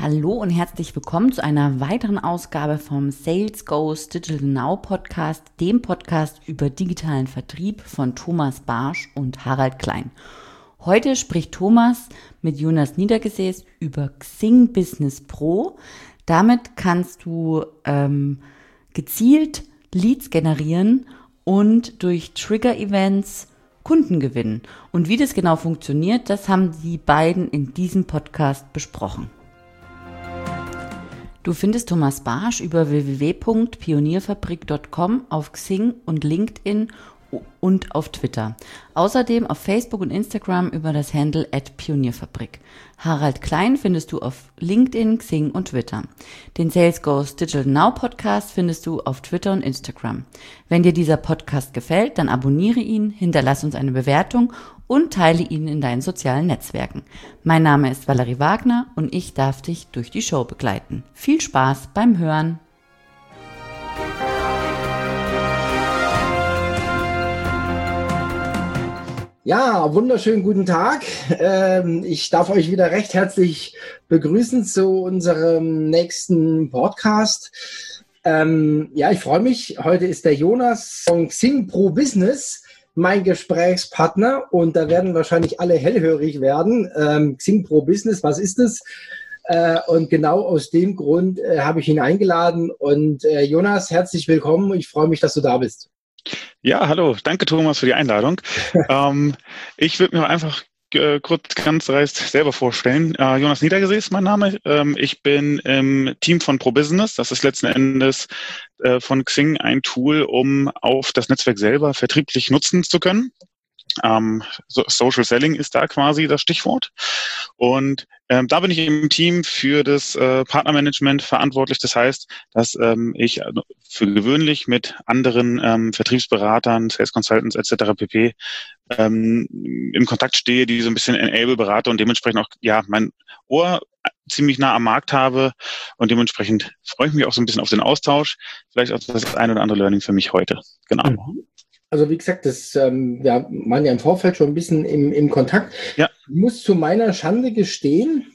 Hallo und herzlich willkommen zu einer weiteren Ausgabe vom Sales Goes Digital Now Podcast, dem Podcast über digitalen Vertrieb von Thomas Barsch und Harald Klein. Heute spricht Thomas mit Jonas Niedergesäß über Xing Business Pro. Damit kannst du gezielt Leads generieren und durch Trigger-Events Kunden gewinnen. Und wie das genau funktioniert, das haben die beiden in diesem Podcast besprochen. Du findest Thomas Barsch über www.pionierfabrik.com auf Xing und LinkedIn und auf Twitter. Außerdem auf Facebook und Instagram über das Handle @pionierfabrik. Harald Klein findest du auf LinkedIn, Xing und Twitter. Den Sales Goes Digital Now Podcast findest du auf Twitter und Instagram. Wenn dir dieser Podcast gefällt, dann abonniere ihn, hinterlass uns eine Bewertung und teile ihn in deinen sozialen Netzwerken. Mein Name ist Valerie Wagner und ich darf dich durch die Show begleiten. Viel Spaß beim Hören! Ja, wunderschönen guten Tag. Ich darf euch wieder recht herzlich begrüßen zu unserem nächsten Podcast. Ich freue mich. Heute ist der Jonas von Xing Pro Business mein Gesprächspartner und da werden wahrscheinlich alle hellhörig werden. Xing Pro Business, was ist es? Und genau aus dem Grund habe ich ihn eingeladen. Und Jonas, herzlich willkommen. Ich freue mich, dass du da bist. Ja, hallo. Danke, Thomas, für die Einladung. Ich würde mir einfach kurz ganz dreist selber vorstellen. Jonas Niedergesäß ist mein Name. Ich bin im Team von ProBusiness. Das ist letzten Endes von Xing ein Tool, um auf das Netzwerk selber vertrieblich nutzen zu können. Social Selling ist da quasi das Stichwort. Und da bin ich im Team für das Partnermanagement verantwortlich. Das heißt, dass ich für gewöhnlich mit anderen Vertriebsberatern, Sales Consultants etc. pp. Im Kontakt stehe, die so ein bisschen Enable berate und dementsprechend auch mein Ohr ziemlich nah am Markt habe. Und dementsprechend freue ich mich auch so ein bisschen auf den Austausch. Vielleicht auch das ein oder andere Learning für mich heute. Genau. Also wie gesagt, wir waren ja im Vorfeld schon ein bisschen im Kontakt. Ja. Ich muss zu meiner Schande gestehen,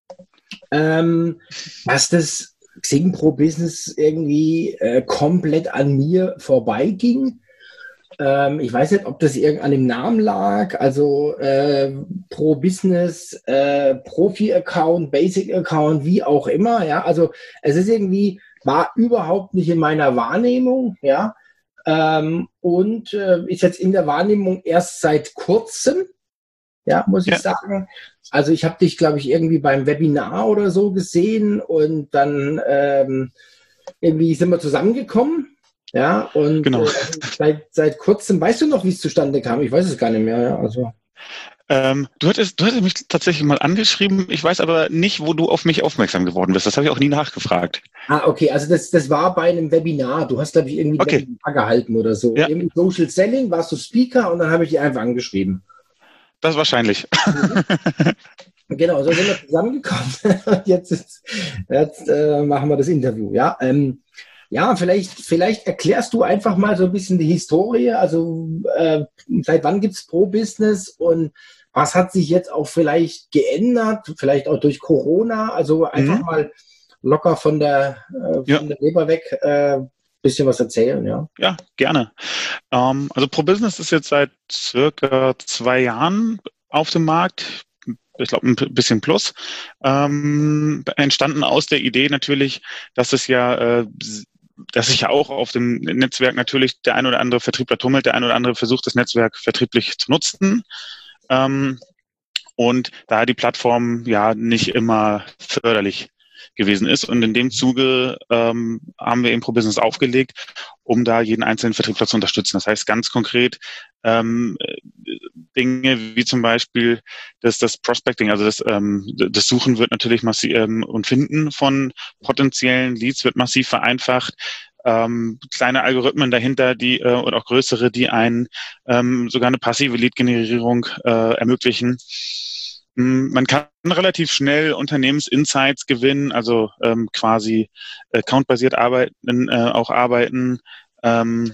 dass das Xing Pro Business irgendwie komplett an mir vorbeiging. Ich weiß nicht, ob das an dem Namen lag, also Pro Business, Profi-Account, Basic-Account, wie auch immer. Ja, also es ist irgendwie, war überhaupt nicht in meiner Wahrnehmung, ja. Und ist jetzt in der Wahrnehmung erst seit kurzem, ja, muss ich sagen. Also ich habe dich, glaube ich, irgendwie beim Webinar oder so gesehen und dann irgendwie sind wir zusammengekommen, ja, und genau. Seit kurzem, weißt du noch, wie es zustande kam? Ich weiß es gar nicht mehr, ja, also. Du hattest mich tatsächlich mal angeschrieben. Ich weiß aber nicht, wo du auf mich aufmerksam geworden bist. Das habe ich auch nie nachgefragt. Okay, also das war bei einem Webinar. Du hast, glaube ich, irgendwie ein Webinar gehalten oder so. Ja. Irgendwie Social Selling, warst du Speaker und dann habe ich dich einfach angeschrieben. Das wahrscheinlich. Genau, so sind wir zusammengekommen. Jetzt machen wir das Interview. Ja, vielleicht erklärst du einfach mal so ein bisschen die Historie. Also seit wann gibt es Pro Business und was hat sich jetzt auch vielleicht geändert, vielleicht auch durch Corona? Also einfach mal locker von der Leber weg bisschen was erzählen, ja. Ja, gerne. Also Pro Business ist jetzt seit circa 2 Jahren auf dem Markt. Ich glaube, ein bisschen plus. Entstanden aus der Idee natürlich, dass sich ja auch auf dem Netzwerk natürlich der ein oder andere Vertriebler tummelt, der ein oder andere versucht, das Netzwerk vertrieblich zu nutzen. Und da die Plattform ja nicht immer förderlich gewesen ist. Und in dem Zuge haben wir eben Pro Business aufgelegt, um da jeden einzelnen Vertriebler zu unterstützen. Das heißt ganz konkret Dinge wie zum Beispiel das Prospecting, also das Suchen wird natürlich massiv und Finden von potenziellen Leads wird massiv vereinfacht. Kleine Algorithmen dahinter, die und auch größere, die einen sogar eine passive Lead-Generierung ermöglichen. Man kann relativ schnell Unternehmensinsights gewinnen, also quasi accountbasiert arbeiten.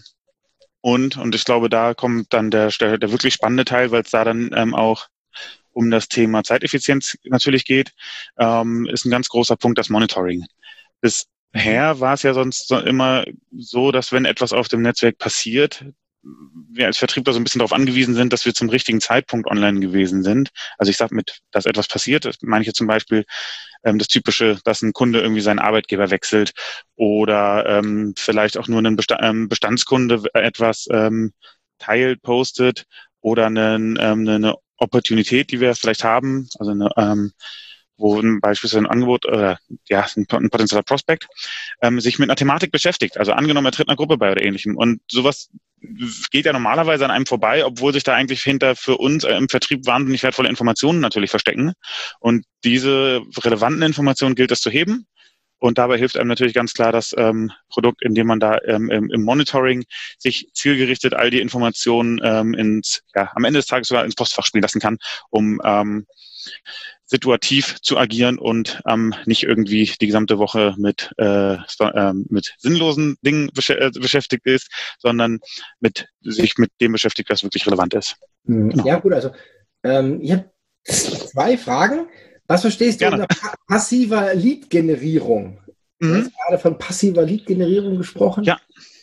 Und ich glaube, da kommt dann der wirklich spannende Teil, weil es da dann auch um das Thema Zeiteffizienz natürlich geht, ist ein ganz großer Punkt das Monitoring. Bisher war es ja sonst immer so, dass wenn etwas auf dem Netzwerk passiert, wir als Vertriebler so ein bisschen darauf angewiesen sind, dass wir zum richtigen Zeitpunkt online gewesen sind. Also ich sage dass etwas passiert, das meine ich jetzt zum Beispiel das Typische, dass ein Kunde irgendwie seinen Arbeitgeber wechselt oder vielleicht auch nur ein Bestandskunde etwas teilt, postet oder eine Opportunität, die wir vielleicht haben, also wo beispielsweise ein Angebot oder ein potenzieller Prospect sich mit einer Thematik beschäftigt. Also angenommen, er tritt einer Gruppe bei oder ähnlichem. Und sowas geht ja normalerweise an einem vorbei, obwohl sich da eigentlich hinter für uns im Vertrieb wahnsinnig wertvolle Informationen natürlich verstecken. Und diese relevanten Informationen gilt es zu heben. Und dabei hilft einem natürlich ganz klar das Produkt, indem man da im Monitoring sich zielgerichtet all die Informationen am Ende des Tages sogar ins Postfach spielen lassen kann, um situativ zu agieren und nicht irgendwie die gesamte Woche mit sinnlosen Dingen beschäftigt ist, sondern sich mit dem beschäftigt, was wirklich relevant ist. Genau. Ja gut, also ich habe 2 Fragen. Was verstehst du unter passiver Lead-Generierung? Du hast gerade von passiver Lead-Generierung gesprochen. Ja.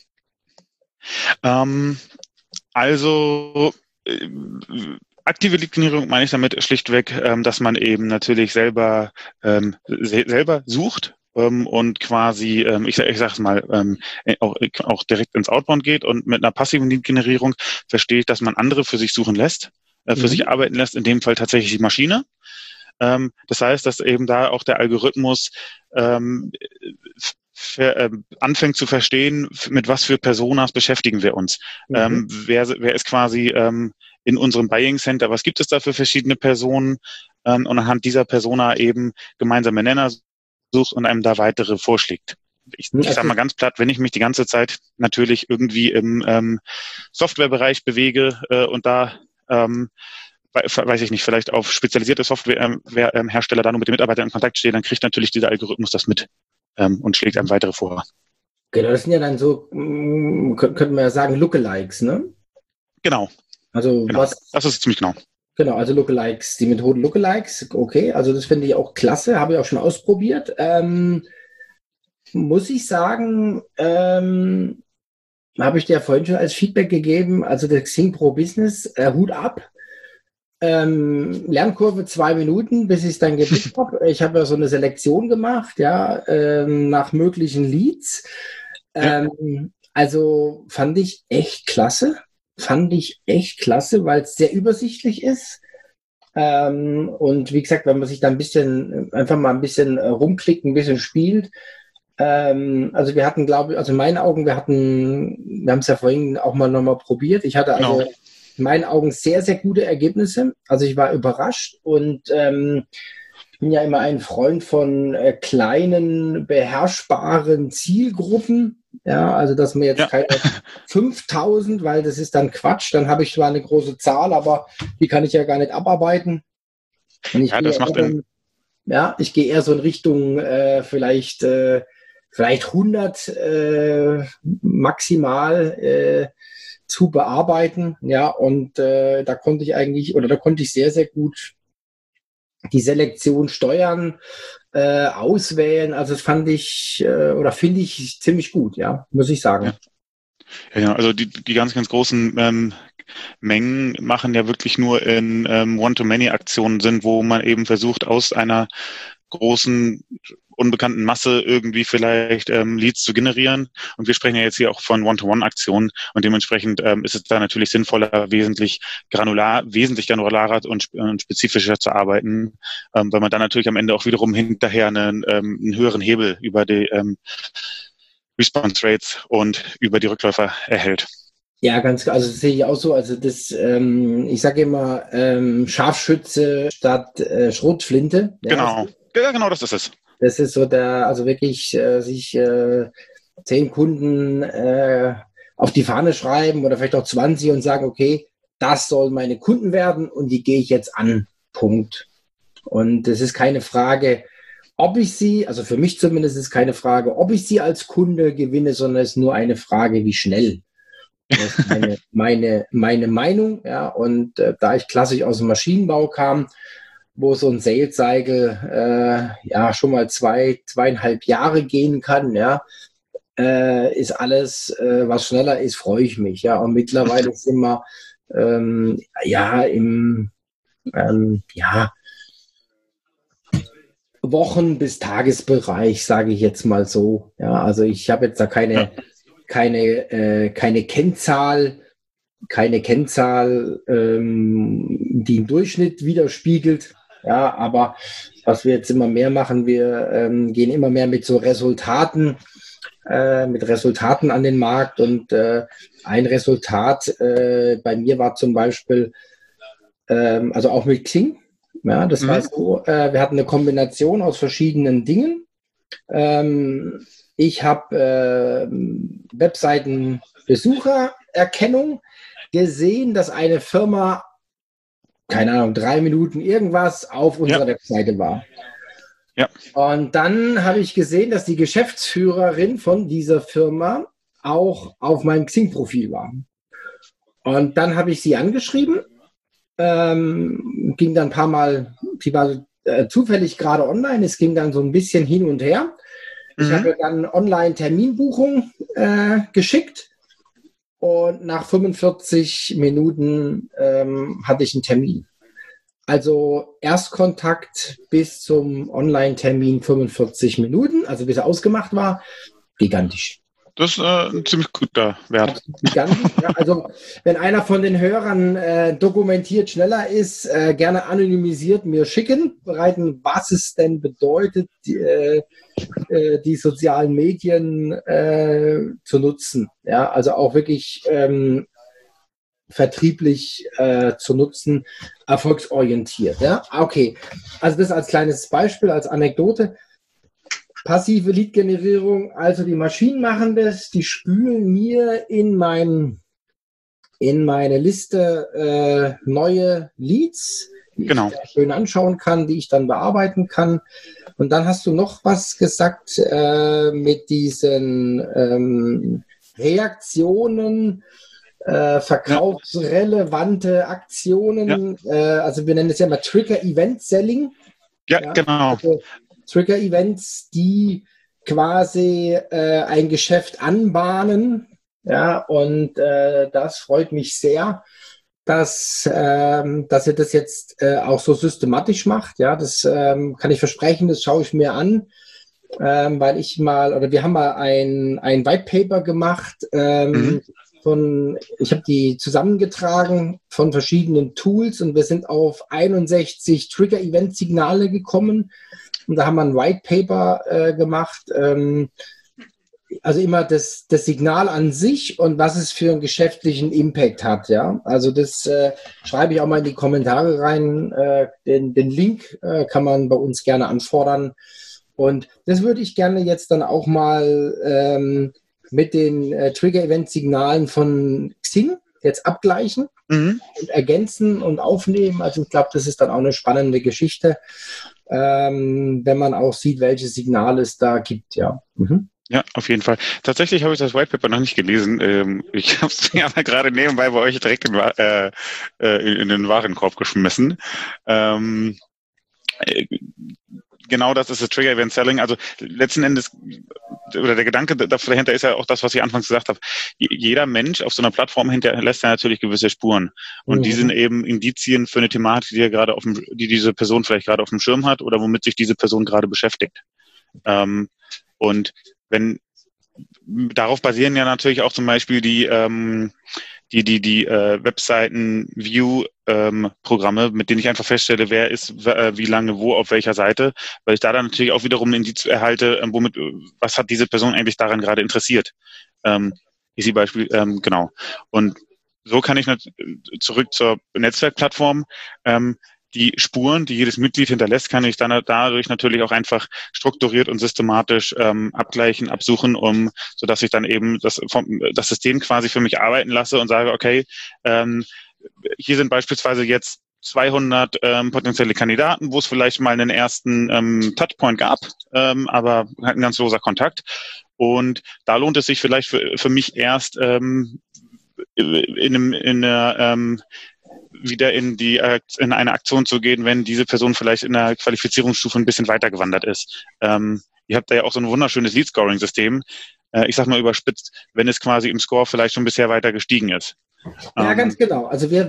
Aktive Lead-Generierung meine ich damit schlichtweg, dass man eben natürlich selber sucht und quasi, ich sage es mal, auch direkt ins Outbound geht, und mit einer passiven Lead-Generierung verstehe ich, dass man andere für sich suchen lässt, für sich arbeiten lässt, in dem Fall tatsächlich die Maschine. Das heißt, dass eben da auch der Algorithmus anfängt zu verstehen, mit was für Personas beschäftigen wir uns. Wer ist quasi in unserem Buying Center, was gibt es da für verschiedene Personen, und anhand dieser Persona eben gemeinsame Nenner sucht und einem da weitere vorschlägt. Ich sage mal ganz platt, wenn ich mich die ganze Zeit natürlich irgendwie im Softwarebereich bewege und da weiß ich nicht, vielleicht auf spezialisierte Softwarehersteller da nur mit den Mitarbeitern in Kontakt stehe, dann kriegt natürlich dieser Algorithmus das mit und schlägt einem weitere vor. Genau, das sind ja dann so, könnte man ja sagen, Lookalikes, ne? Genau. Also genau. Das ist ziemlich genau. Genau, also Lookalikes, die Methode Lookalikes, okay, also das finde ich auch klasse, habe ich auch schon ausprobiert. Muss ich sagen, habe ich dir vorhin schon als Feedback gegeben, also der Xing Pro Business, Hut ab. Lernkurve 2 Minuten, bis ich es dann geblickt habe. Ich habe ja so eine Selektion gemacht, nach möglichen Leads. Also fand ich echt klasse, weil es sehr übersichtlich ist. Und wie gesagt, wenn man sich da einfach mal ein bisschen rumklickt, ein bisschen spielt. Also wir hatten, glaube ich, also in meinen Augen, wir haben es ja vorhin auch mal nochmal probiert. Ich hatte also in meinen Augen sehr, sehr gute Ergebnisse. Also ich war überrascht und ich bin ja immer ein Freund von kleinen, beherrschbaren Zielgruppen. Ja, also dass man jetzt keine 5000, weil das ist dann Quatsch. Dann habe ich zwar eine große Zahl, aber die kann ich ja gar nicht abarbeiten. Und ich ich gehe eher so in Richtung vielleicht 100 maximal zu bearbeiten, und da konnte ich sehr, sehr gut die Selektion steuern, auswählen. Also das finde ich ziemlich gut, muss ich sagen. Ja, also die ganz, ganz großen Mengen machen ja wirklich nur in One-to-Many-Aktionen Sinn, wo man eben versucht, aus einer großen unbekannten Masse irgendwie vielleicht Leads zu generieren. Und wir sprechen ja jetzt hier auch von One-to-One-Aktionen, und dementsprechend ist es da natürlich sinnvoller, wesentlich granularer und spezifischer zu arbeiten, weil man dann natürlich am Ende auch wiederum hinterher einen höheren Hebel über die Response Rates und über die Rückläufer erhält. Ja, ganz klar. Also das sehe ich auch so. Also das, ich sage immer, Scharfschütze statt Schrotflinte. Genau. Ja, genau, das ist es. Das ist so also wirklich sich 10 Kunden auf die Fahne schreiben oder vielleicht auch 20 und sagen, okay, das sollen meine Kunden werden und die gehe ich jetzt an. Punkt. Und das ist keine Frage, ob ich sie, also für mich zumindest ist keine Frage, ob ich sie als Kunde gewinne, sondern es ist nur eine Frage, wie schnell. Das ist meine Meinung, ja. Und da ich klassisch aus dem Maschinenbau kam, wo so ein Sales Cycle ja schon mal 2,5 Jahre gehen kann, ja, ist alles, was schneller ist, freue ich mich, ja. Und mittlerweile sind wir ja im ja, Wochen- bis Tagesbereich, sage ich jetzt mal so. Ja, also ich habe jetzt da keine Kennzahl, die im Durchschnitt widerspiegelt. Ja, aber was wir jetzt immer mehr machen, wir gehen immer mehr mit so Resultaten an den Markt. Und ein Resultat bei mir war zum Beispiel, also auch mit Xing. Ja, das war so, wir hatten eine Kombination aus verschiedenen Dingen. Ich habe Webseitenbesuchererkennung gesehen, dass eine Firma, keine Ahnung, 3 Minuten irgendwas auf unserer Webseite war. Ja. Und dann habe ich gesehen, dass die Geschäftsführerin von dieser Firma auch auf meinem Xing-Profil war. Und dann habe ich sie angeschrieben, ging dann ein paar Mal, sie war zufällig gerade online, es ging dann so ein bisschen hin und her. Ich habe dann Online-Terminbuchung geschickt und nach 45 Minuten hatte ich einen Termin. Also Erstkontakt bis zum Online-Termin 45 Minuten, also bis er ausgemacht war, gigantisch. Das ist ein ziemlich guter Wert. Gigantisch, ja. Also wenn einer von den Hörern dokumentiert schneller ist, gerne anonymisiert mir schicken, bereiten, was es denn bedeutet, die sozialen Medien zu nutzen. Ja, also auch wirklich vertrieblich zu nutzen, erfolgsorientiert. Ja, okay. Also das als kleines Beispiel, als Anekdote. Passive Lead-Generierung, also die Maschinen machen das, die spülen mir in meine Liste neue Leads, die ich schön anschauen kann, die ich dann bearbeiten kann. Und dann hast du noch was gesagt mit diesen Reaktionen, verkaufsrelevante Aktionen, also wir nennen es ja mal Trigger-Event-Selling. Ja, genau. Also Trigger-Events, die quasi ein Geschäft anbahnen. Ja, und das freut mich sehr, dass ihr das jetzt auch so systematisch macht. Ja, das kann ich versprechen, das schaue ich mir an, weil wir haben mal ein White Paper gemacht. Ich habe die zusammengetragen von verschiedenen Tools und wir sind auf 61 Trigger-Event-Signale gekommen. Und da haben wir ein White Paper gemacht. Also immer das Signal an sich und was es für einen geschäftlichen Impact hat. Ja, also das schreibe ich auch mal in die Kommentare rein. Den Link kann man bei uns gerne anfordern. Und das würde ich gerne jetzt dann auch mal mit den Trigger-Event-Signalen von Xing jetzt abgleichen und ergänzen und aufnehmen. Also ich glaube, das ist dann auch eine spannende Geschichte, wenn man auch sieht, welche Signale es da gibt. Ja. Ja, auf jeden Fall. Tatsächlich habe ich das White Paper noch nicht gelesen. Ich habe es mir aber gerade nebenbei bei euch direkt in den Warenkorb geschmissen. Genau das ist das Trigger Event Selling. Also letzten Endes, oder der Gedanke dahinter ist ja auch das, was ich anfangs gesagt habe. Jeder Mensch auf so einer Plattform hinterlässt ja natürlich gewisse Spuren. Und die sind eben Indizien für eine Thematik, die diese Person vielleicht gerade auf dem Schirm hat oder womit sich diese Person gerade beschäftigt. Und darauf basieren ja natürlich auch zum Beispiel die Webseiten-View-Programme, mit denen ich einfach feststelle, wer ist wie lange wo auf welcher Seite, weil ich da dann natürlich auch wiederum ein Indiz erhalte, was hat diese Person eigentlich daran gerade interessiert. Ist die Beispiel, genau. Und so kann ich zurück zur Netzwerkplattform, die Spuren, die jedes Mitglied hinterlässt, kann ich dann dadurch natürlich auch einfach strukturiert und systematisch abgleichen, absuchen, sodass ich dann eben das System quasi für mich arbeiten lasse und sage, okay, hier sind beispielsweise jetzt 200 potenzielle Kandidaten, wo es vielleicht mal einen ersten Touchpoint gab, aber ein ganz loser Kontakt. Und da lohnt es sich vielleicht für mich erst wieder in eine Aktion zu gehen, wenn diese Person vielleicht in der Qualifizierungsstufe ein bisschen weiter gewandert ist. Ihr habt da ja auch so ein wunderschönes Lead-Scoring-System. Ich sag mal überspitzt, wenn es quasi im Score vielleicht schon bisher weiter gestiegen ist. Ja, ganz genau. Also wir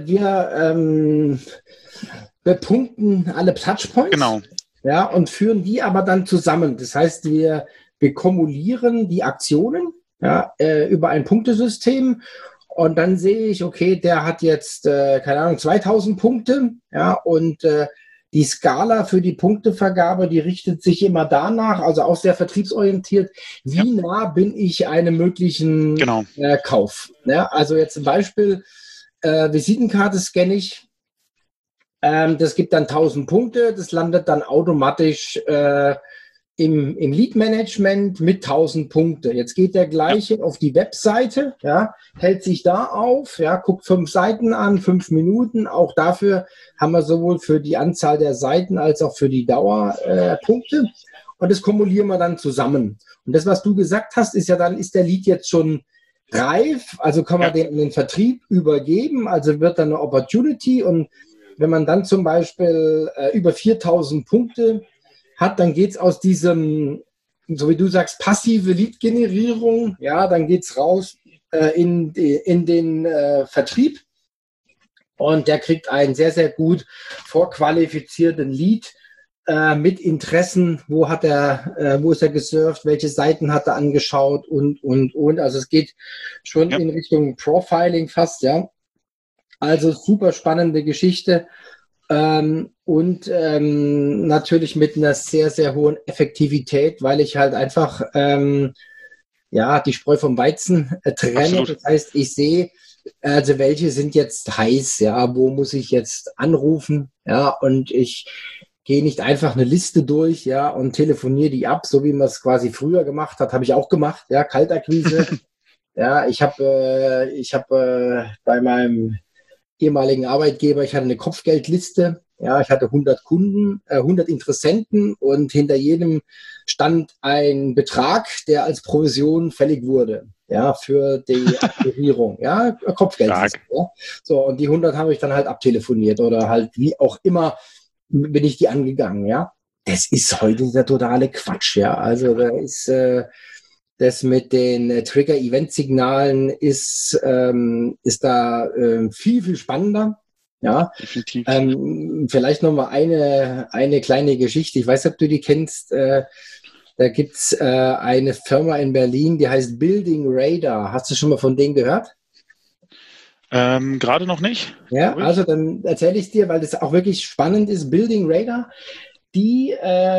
punkten alle Touchpoints. Genau. Ja, und führen die aber dann zusammen. Das heißt, wir kumulieren die Aktionen, ja, über ein Punktesystem. Und dann sehe ich, okay, der hat jetzt, keine Ahnung, 2000 Punkte, ja, und die Skala für die Punktevergabe, die richtet sich immer danach, also auch sehr vertriebsorientiert, wie nah bin ich einem möglichen Kauf. Ja, also jetzt zum Beispiel, Visitenkarte scanne ich, das gibt dann 1000 Punkte, das landet dann automatisch im Lead-Management mit 1000 Punkte. Jetzt geht der gleiche auf die Webseite, ja, hält sich da auf, ja, guckt 5 Seiten an, 5 Minuten. Auch dafür haben wir sowohl für die Anzahl der Seiten als auch für die Dauer Punkte. Und das kumulieren wir dann zusammen. Und das, was du gesagt hast, ist ja dann, ist der Lead jetzt schon reif, also kann man den in den Vertrieb übergeben, also wird dann eine Opportunity. Und wenn man dann zum Beispiel über 4000 Punkte hat, dann geht es aus diesem, so wie du sagst, passive Lead-Generierung, ja, dann geht es raus in den Vertrieb und der kriegt einen sehr, sehr gut vorqualifizierten Lead mit Interessen, wo ist er gesurft, welche Seiten hat er angeschaut und. Also es geht schon in Richtung Profiling fast, ja. Also super spannende Geschichte. Und natürlich mit einer sehr, sehr hohen Effektivität, weil ich halt einfach die Spreu vom Weizen trenne. Absolut. Das heißt, ich sehe, also welche sind jetzt heiß, ja, wo muss ich jetzt anrufen, ja, und ich gehe nicht einfach eine Liste durch, ja, und telefoniere die ab, so wie man es quasi früher gemacht hat, habe ich auch gemacht, ja, Kaltakquise. Ja, ich habe bei meinem ehemaligen Arbeitgeber, ich hatte eine Kopfgeldliste, ja, ich hatte 100 Kunden, 100 Interessenten und hinter jedem stand ein Betrag, der als Provision fällig wurde, ja, für die Aktivierung, ja, Kopfgeldliste, ja. So, und die 100 habe ich dann halt abtelefoniert oder halt wie auch immer bin ich die angegangen, ja. Das ist heute der totale Quatsch, ja, also da ist das mit den Trigger-Event-Signalen ist da viel, viel spannender. Ja, definitiv. Vielleicht nochmal eine kleine Geschichte. Ich weiß nicht, ob du die kennst. Da gibt's eine Firma in Berlin, die heißt Building Radar. Hast du schon mal von denen gehört? Gerade noch nicht. Ja, also dann erzähle ich dir, weil das auch wirklich spannend ist. Building Radar. Die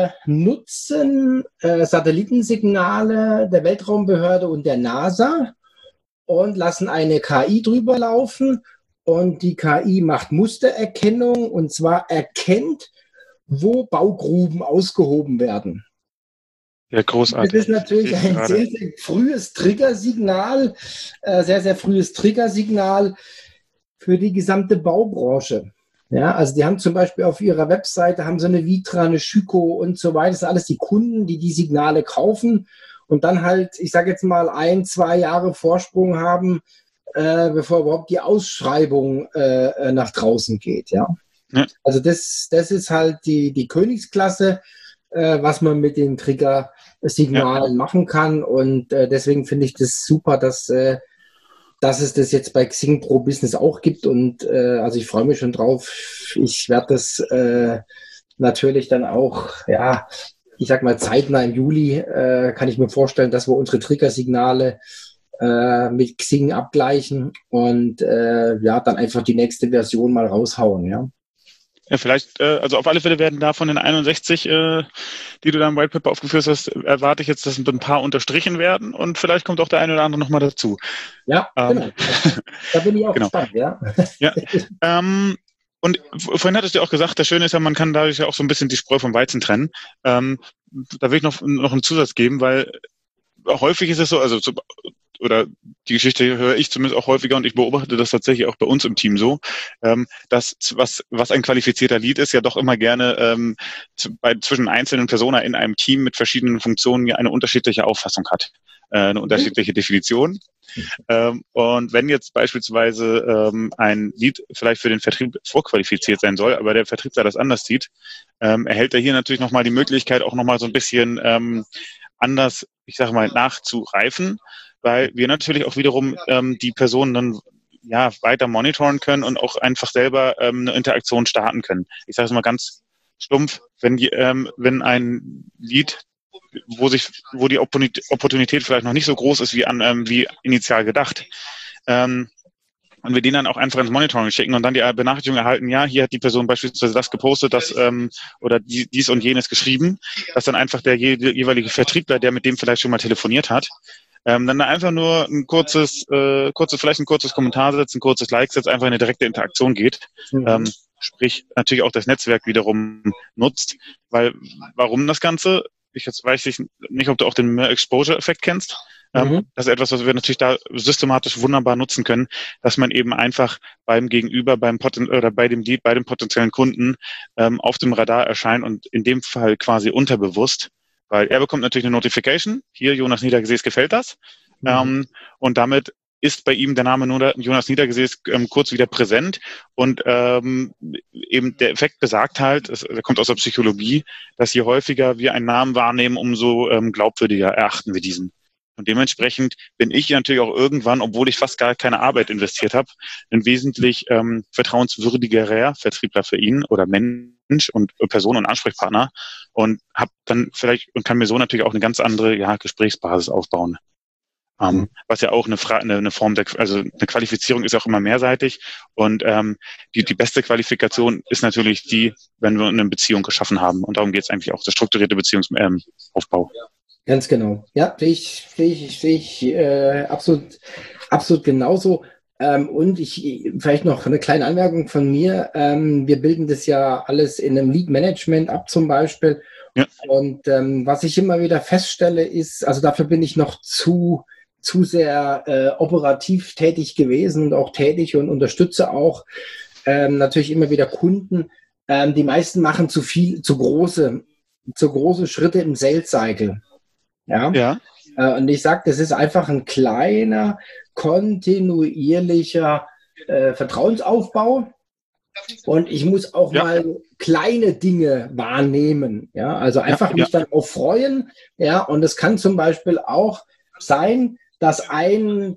nutzen Satellitensignale der Weltraumbehörde und der NASA und lassen eine KI drüber laufen. Und die KI macht Mustererkennung und zwar erkennt, wo Baugruben ausgehoben werden. Ja, großartig. Das ist natürlich ein sehr, sehr frühes Triggersignal, sehr, sehr frühes Triggersignal für die gesamte Baubranche. Ja, also die haben zum Beispiel auf ihrer Webseite, haben so eine Vitra, eine Schüco und so weiter. Das sind alles die Kunden, die Signale kaufen und dann halt, ich sage jetzt mal, 1-2 Jahre Vorsprung haben, bevor überhaupt die Ausschreibung nach draußen geht. Ja, also das ist halt die Königsklasse, was man mit den Triggersignalen machen kann. Und deswegen finde ich das super, dass es das jetzt bei Xing Pro Business auch gibt. Und also ich freue mich schon drauf. Ich werde das natürlich dann auch, ja, ich sag mal zeitnah im Juli kann ich mir vorstellen, dass wir unsere Triggersignale mit Xing abgleichen und dann einfach die nächste Version mal raushauen, ja. Ja, vielleicht, also auf alle Fälle werden da von den 61, die du da im White Paper aufgeführt hast, erwarte ich jetzt, dass ein paar unterstrichen werden und vielleicht kommt auch der eine oder andere nochmal dazu. Ja, genau. Da bin ich auch gespannt, ja. Ja. Und vorhin hattest du auch gesagt, das Schöne ist ja, man kann dadurch ja auch so ein bisschen die Spreu vom Weizen trennen. Da will ich noch einen Zusatz geben, weil häufig ist es so, also oder die Geschichte höre ich zumindest auch häufiger und ich beobachte das tatsächlich auch bei uns im Team so, dass was ein qualifizierter Lead ist, ja doch immer gerne zwischen einzelnen Personen in einem Team mit verschiedenen Funktionen ja eine unterschiedliche Auffassung hat, eine unterschiedliche Definition. Und wenn jetzt beispielsweise ein Lead vielleicht für den Vertrieb vorqualifiziert sein soll, aber der Vertriebler das anders sieht, erhält er hier natürlich nochmal die Möglichkeit, auch nochmal so ein bisschen anders, ich sage mal, nachzureifen, weil wir natürlich auch wiederum die Personen dann ja weiter monitoren können und auch einfach selber eine Interaktion starten können. Ich sage es mal ganz stumpf, wenn ein Lead, wo die Opportunität vielleicht noch nicht so groß ist wie initial gedacht, und wir den dann auch einfach ins Monitoring schicken und dann die Benachrichtigung erhalten, ja, hier hat die Person beispielsweise das gepostet, das oder dies und jenes geschrieben, dass dann einfach der jeweilige Vertriebler, der mit dem vielleicht schon mal telefoniert hat, dann einfach nur ein vielleicht ein kurzes Kommentar setzt, ein kurzes Like setzt, einfach in eine direkte Interaktion geht. Sprich, natürlich auch das Netzwerk wiederum nutzt. Warum das Ganze? Jetzt weiß ich nicht, ob du auch den Exposure-Effekt kennst. Das ist etwas, was wir natürlich da systematisch wunderbar nutzen können, dass man eben einfach beim Gegenüber, bei dem Lead, bei dem potenziellen Kunden auf dem Radar erscheint und in dem Fall quasi unterbewusst, weil er bekommt natürlich eine Notification, hier Jonas Niedergesäß gefällt das, und damit ist bei ihm der Name Jonas Niedergesäß kurz wieder präsent und eben der Effekt besagt halt, der kommt aus der Psychologie, dass je häufiger wir einen Namen wahrnehmen, umso glaubwürdiger erachten wir diesen. Und dementsprechend bin ich natürlich auch irgendwann, obwohl ich fast gar keine Arbeit investiert habe, ein wesentlich vertrauenswürdigerer Vertriebler für ihn oder Mensch und Person und Ansprechpartner und habe dann vielleicht und kann mir so natürlich auch eine ganz andere Gesprächsbasis aufbauen. Was ja auch eine Form also eine Qualifizierung ist auch immer mehrseitig und die beste Qualifikation ist natürlich die, wenn wir eine Beziehung geschaffen haben und darum geht es eigentlich auch, der strukturierte Beziehungsaufbau. Ganz genau. Ja, sehe ich absolut genauso. Und vielleicht noch eine kleine Anmerkung von mir. Wir bilden das ja alles in einem Lead Management ab zum Beispiel. Ja. Und was ich immer wieder feststelle ist, also dafür bin ich noch zu sehr operativ tätig gewesen und auch tätig und unterstütze auch natürlich immer wieder Kunden. Die meisten machen zu große Schritte im Sales Cycle. Ja. Und ich sage, das ist einfach ein kleiner, kontinuierlicher Vertrauensaufbau. Und ich muss auch mal kleine Dinge wahrnehmen. Ja, also einfach mich dann auch freuen. Ja, und es kann zum Beispiel auch sein, dass eine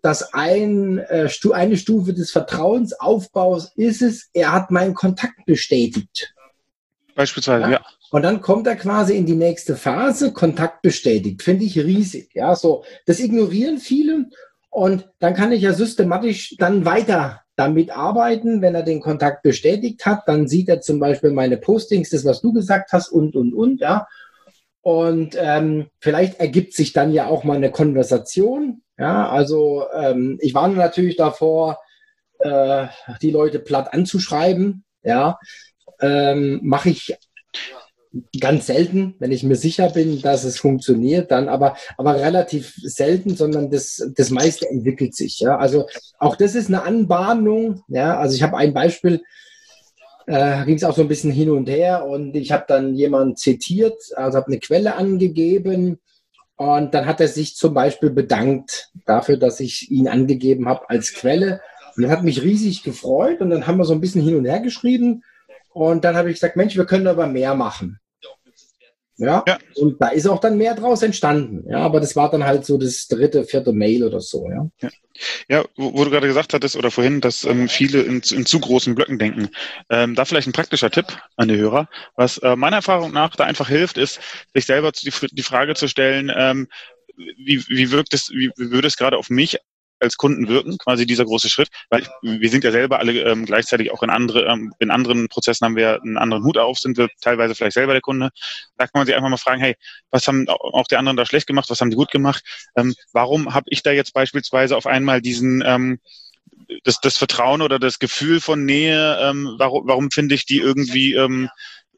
Stufe des Vertrauensaufbaus ist es, er hat meinen Kontakt bestätigt. Beispielsweise, ja. Und dann kommt er quasi in die nächste Phase, Kontakt bestätigt. Finde ich riesig. Ja, so. Das ignorieren viele. Und dann kann ich ja systematisch dann weiter damit arbeiten. Wenn er den Kontakt bestätigt hat, dann sieht er zum Beispiel meine Postings, das, was du gesagt hast, und, ja. Und vielleicht ergibt sich dann ja auch mal eine Konversation. Ja, also ich warne natürlich davor, die Leute platt anzuschreiben. Ja, mache ich ganz selten, wenn ich mir sicher bin, dass es funktioniert, dann aber relativ selten, sondern das meiste entwickelt sich. Ja, also auch das ist eine Anbahnung. Ja, also ich habe ein Beispiel. Ging es auch so ein bisschen hin und her und ich habe dann jemanden zitiert, also habe eine Quelle angegeben und dann hat er sich zum Beispiel bedankt dafür, dass ich ihn angegeben habe als Quelle und das hat mich riesig gefreut und dann haben wir so ein bisschen hin und her geschrieben und dann habe ich gesagt, Mensch, wir können aber mehr machen. Ja, und da ist auch dann mehr draus entstanden. Ja, aber das war dann halt so das 3., 4. Mail oder so. Ja, wo du gerade gesagt hattest oder vorhin, dass viele in zu großen Blöcken denken. Da vielleicht ein praktischer Tipp an die Hörer. Was meiner Erfahrung nach da einfach hilft, ist, sich selber die Frage zu stellen, wie würde es gerade auf mich als Kunden wirken, quasi dieser große Schritt, weil wir sind ja selber alle gleichzeitig auch in anderen Prozessen haben wir einen anderen Hut auf, sind wir teilweise vielleicht selber der Kunde. Da kann man sich einfach mal fragen, hey, was haben auch die anderen da schlecht gemacht, was haben die gut gemacht? Warum habe ich da jetzt beispielsweise auf einmal diesen das Vertrauen oder das Gefühl von Nähe, warum finde ich die irgendwie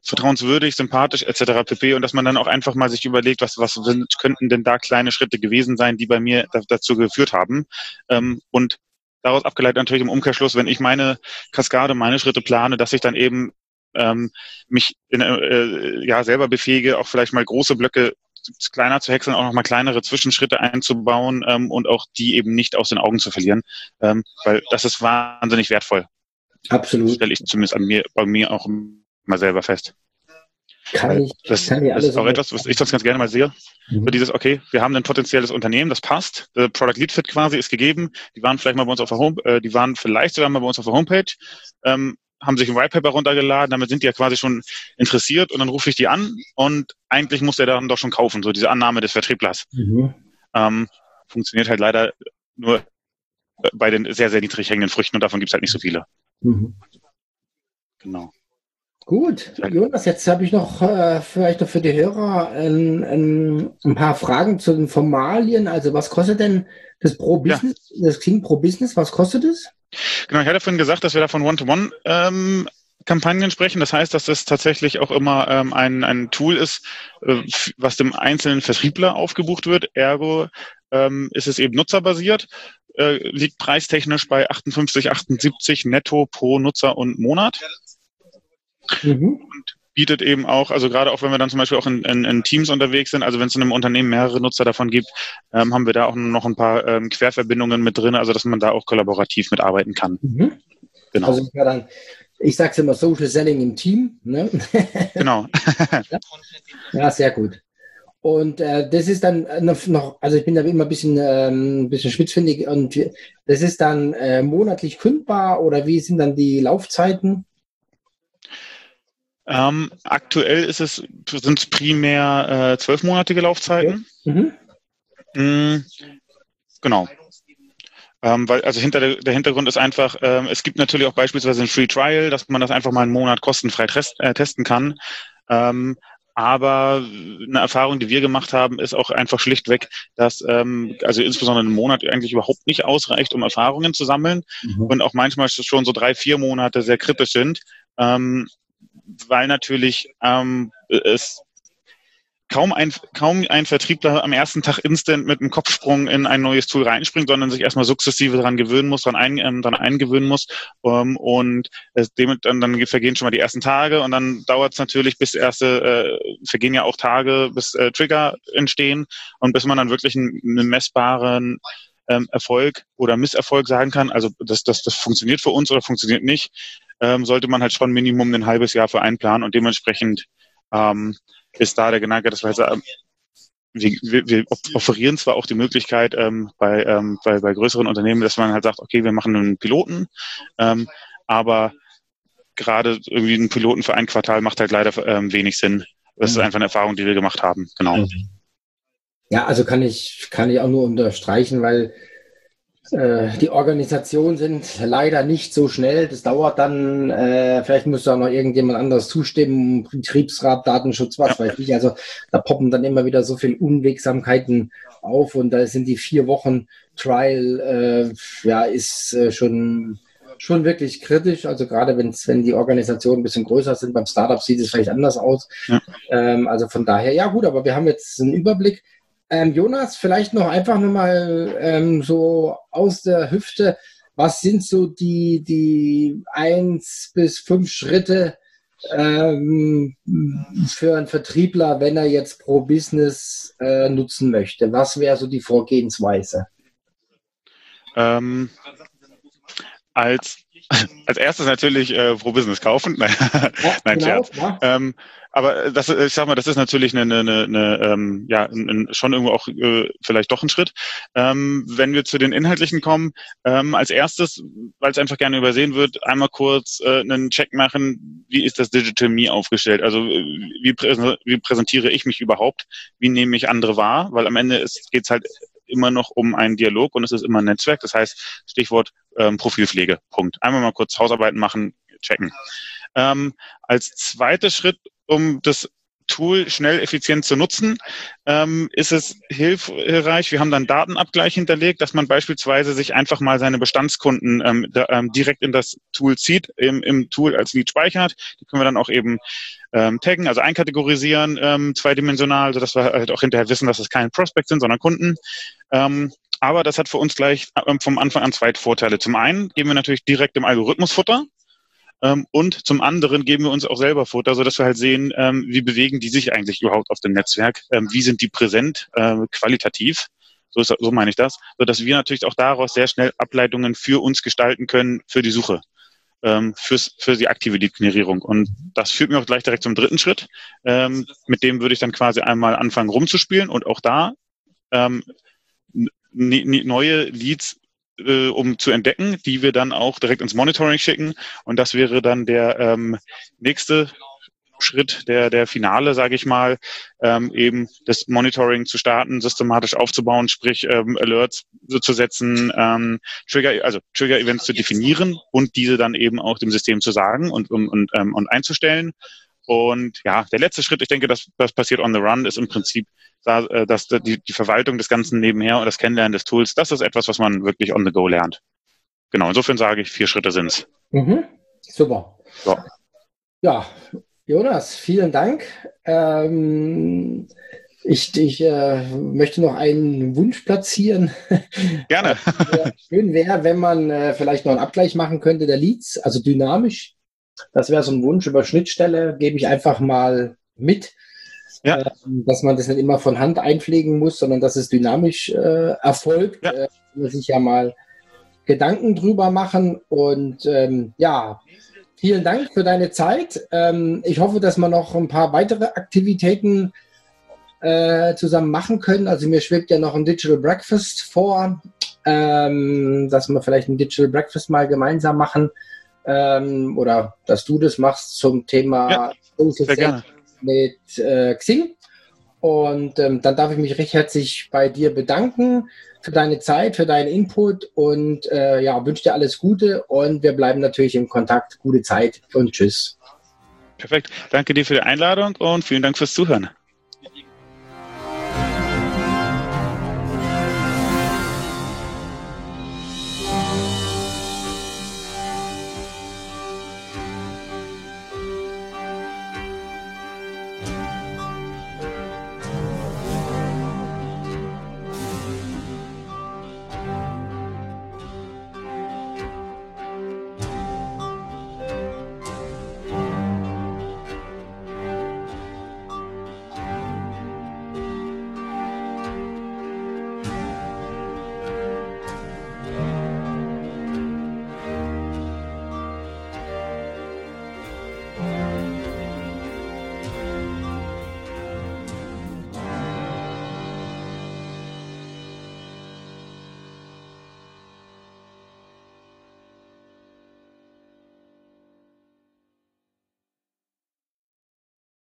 vertrauenswürdig, sympathisch etc. pp. Und dass man dann auch einfach mal sich überlegt, was könnten denn da kleine Schritte gewesen sein, die bei mir dazu geführt haben. Und daraus abgeleitet natürlich im Umkehrschluss, wenn ich meine Kaskade, meine Schritte plane, dass ich dann eben mich selber befähige, auch vielleicht mal große Blöcke kleiner zu häckseln, auch nochmal kleinere Zwischenschritte einzubauen und auch die eben nicht aus den Augen zu verlieren, weil das ist wahnsinnig wertvoll. Absolut. Das stelle ich zumindest bei mir auch mal selber fest. Das ist auch etwas, was ich sonst ganz gerne mal sehe. So dieses, okay, wir haben ein potenzielles Unternehmen, das passt. Der Product Lead Fit quasi ist gegeben. Die waren vielleicht mal bei uns auf der Homepage, haben sich ein Whitepaper runtergeladen, damit sind die ja quasi schon interessiert und dann rufe ich die an und eigentlich muss der dann doch schon kaufen, so diese Annahme des Vertrieblers. Funktioniert halt leider nur bei den sehr, sehr niedrig hängenden Früchten und davon gibt es halt nicht so viele. Genau. Gut, Jonas, jetzt habe ich noch vielleicht noch für die Hörer ein paar Fragen zu den Formalien. Also was kostet denn das Pro Business, das Xing Pro Business, was kostet es? Genau, ich hatte vorhin gesagt, dass wir da von One-to-One-Kampagnen sprechen. Das heißt, dass das tatsächlich auch immer ein Tool ist, was dem einzelnen Vertriebler aufgebucht wird. Ergo ist es eben nutzerbasiert, liegt preistechnisch bei 58, 78 netto pro Nutzer und Monat. Und bietet eben auch, also gerade auch wenn wir dann zum Beispiel auch in Teams unterwegs sind, also wenn es in einem Unternehmen mehrere Nutzer davon gibt, haben wir da auch noch ein paar Querverbindungen mit drin, also dass man da auch kollaborativ mitarbeiten kann. Genau. Also ich sage es immer, Social Selling im Team. Ne? Genau. Ja, sehr gut. Und das ist dann noch, also ich bin da immer ein bisschen spitzfindig, und das ist dann monatlich kündbar oder wie sind dann die Laufzeiten? Aktuell sind es primär 12-monatige Laufzeiten. Genau. Weil der Hintergrund ist einfach, es gibt natürlich auch beispielsweise ein Free Trial, dass man das einfach mal einen Monat kostenfrei testen kann. Aber eine Erfahrung, die wir gemacht haben, ist auch einfach schlichtweg, dass also insbesondere ein Monat eigentlich überhaupt nicht ausreicht, um Erfahrungen zu sammeln und auch manchmal schon so 3-4 Monate sehr kritisch sind. Weil natürlich es kaum ein Vertriebler am ersten Tag instant mit einem Kopfsprung in ein neues Tool reinspringt, sondern sich erstmal sukzessive daran gewöhnen muss, dran eingewöhnen muss. Und dann vergehen schon mal die ersten Tage und dann dauert es natürlich vergehen ja auch Tage, bis Trigger entstehen und bis man dann wirklich einen messbaren Erfolg oder Misserfolg sagen kann, also das funktioniert für uns oder funktioniert nicht, sollte man halt schon Minimum ein halbes Jahr für einplanen und dementsprechend ist da der Gedanke, dass wir offerieren zwar auch die Möglichkeit bei größeren Unternehmen, dass man halt sagt, okay, wir machen einen Piloten, aber gerade irgendwie einen Piloten für ein Quartal macht halt leider wenig Sinn. Das ist einfach eine Erfahrung, die wir gemacht haben. Genau. Ja, also kann ich auch nur unterstreichen, weil die Organisationen sind leider nicht so schnell. Das dauert dann, vielleicht muss da noch irgendjemand anderes zustimmen, Betriebsrat, Datenschutz, was weiß ich. Also da poppen dann immer wieder so viel Unwegsamkeiten auf und da sind die 4 Wochen Trial, ist schon wirklich kritisch. Also gerade wenn die Organisationen ein bisschen größer sind, beim Startup sieht es vielleicht anders aus. Ja. Also von daher, ja gut, aber wir haben jetzt einen Überblick. Jonas, vielleicht noch einfach nur mal so aus der Hüfte, was sind so die 1 bis 5 Schritte für einen Vertriebler, wenn er jetzt Pro Business nutzen möchte? Was wäre so die Vorgehensweise? Als erstes natürlich Pro Business kaufen. Nein, Scherz. Ja. Aber das ist natürlich schon irgendwo auch vielleicht doch ein Schritt. Wenn wir zu den Inhaltlichen kommen, als erstes, weil es einfach gerne übersehen wird, einmal kurz einen Check machen, wie ist das Digital Me aufgestellt? Also wie präsentiere ich mich überhaupt? Wie nehme ich andere wahr? Weil am Ende geht es halt immer noch um einen Dialog und es ist immer ein Netzwerk. Das heißt, Stichwort Profilpflege. Punkt. Einmal mal kurz Hausarbeiten machen, checken. Als zweiter Schritt, um das Tool schnell, effizient zu nutzen, ist es hilfreich. Wir haben dann Datenabgleich hinterlegt, dass man beispielsweise sich einfach mal seine Bestandskunden direkt in das Tool zieht, im Tool als Lead speichert. Die können wir dann auch eben taggen, also einkategorisieren, zweidimensional, sodass wir halt auch hinterher wissen, dass es keine Prospects sind, sondern Kunden. Aber das hat für uns gleich vom Anfang an zwei Vorteile. Zum einen geben wir natürlich direkt im Algorithmus Futter. Und zum anderen geben wir uns auch selber Futter, sodass wir halt sehen, wie bewegen die sich eigentlich überhaupt auf dem Netzwerk, wie sind die präsent, qualitativ, so meine ich das, sodass wir natürlich auch daraus sehr schnell Ableitungen für uns gestalten können für die Suche, für die aktive Lead-Generierung. Und das führt mir auch gleich direkt zum dritten Schritt. Mit dem würde ich dann quasi einmal anfangen rumzuspielen und auch da neue Leads um zu entdecken, die wir dann auch direkt ins Monitoring schicken. Und das wäre dann der nächste Schritt, der Finale, sage ich mal, eben das Monitoring zu starten, systematisch aufzubauen, sprich Alerts so zu setzen, Trigger-Events zu definieren und diese dann eben auch dem System zu sagen und einzustellen. Und ja, der letzte Schritt, ich denke, das passiert on the run, ist im Prinzip dass die Verwaltung des Ganzen nebenher und das Kennenlernen des Tools, das ist etwas, was man wirklich on the go lernt. Genau, insofern sage ich, 4 Schritte sind's. Super. So. Ja, Jonas, vielen Dank. Ich möchte noch einen Wunsch platzieren. Gerne. Schön wäre, wenn man vielleicht noch einen Abgleich machen könnte der Leads, also dynamisch. Das wäre so ein Wunsch über Schnittstelle, gebe ich einfach mal mit. Ja. Dass man das nicht immer von Hand einpflegen muss, sondern dass es dynamisch erfolgt. Ja. Man sich ja mal Gedanken drüber machen. Und vielen Dank für deine Zeit. Ich hoffe, dass wir noch ein paar weitere Aktivitäten zusammen machen können. Also mir schwebt ja noch ein Digital Breakfast vor, dass wir vielleicht ein Digital Breakfast mal gemeinsam machen. Oder dass du das machst zum Thema sehr gerne. Mit Xing. Und dann darf ich mich recht herzlich bei dir bedanken für deine Zeit, für deinen Input und wünsche dir alles Gute und wir bleiben natürlich im Kontakt. Gute Zeit und tschüss. Perfekt. Danke dir für die Einladung und vielen Dank fürs Zuhören.